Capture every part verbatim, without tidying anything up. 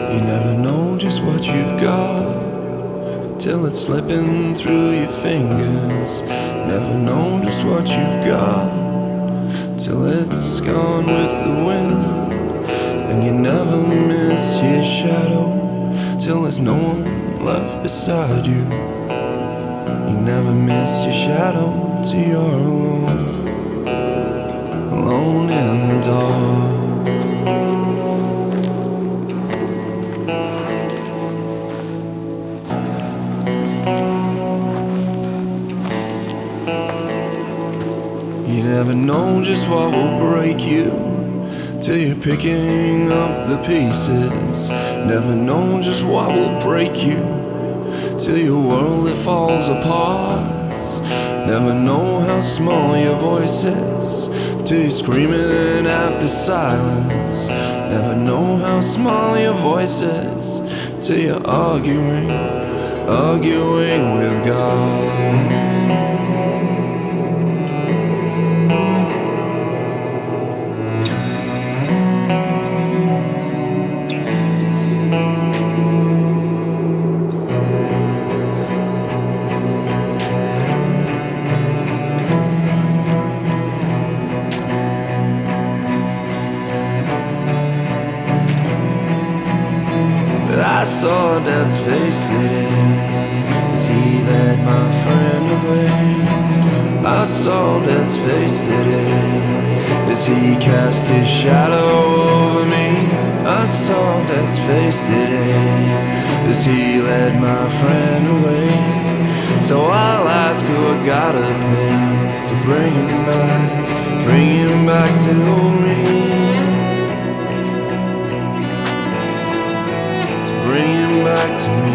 You never know just what you've got till it's slipping through your fingers. Never know just what you've got till it's gone with the wind. And you never miss your shadow till there's no one left beside you. You never miss your shadow till you're alone, alone in the dark. You never know just what will break you till you're picking up the pieces. Never know just what will break you till your world it falls apart. Never know how small your voice is till you're screaming at the silence. Never know how small your voice is till you're arguing, arguing with God. I saw Dad's face today as he led my friend away. I saw Dad's face today as he cast his shadow over me. I saw Dad's face today as he led my friend away. So I'll ask who I gotta pay to bring him back, bring him back to me. Bring him back to me.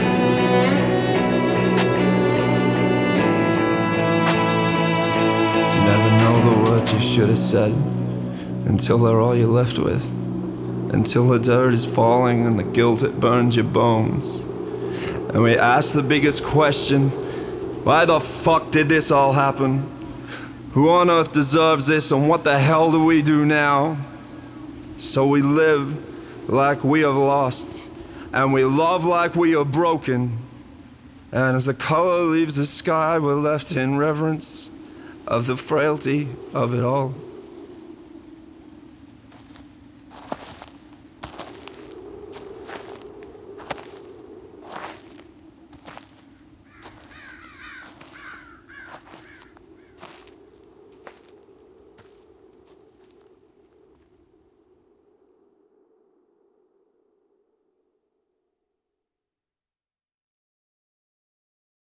You never know the words you should have said until they're all you're left with, until the dirt is falling and the guilt it burns your bones. And we ask the biggest question: why the fuck did this all happen? Who on earth deserves this, and what the hell do we do now? So we live like we have lost, and we love like we are broken. And as the color leaves the sky, we're left in reverence of the frailty of it all.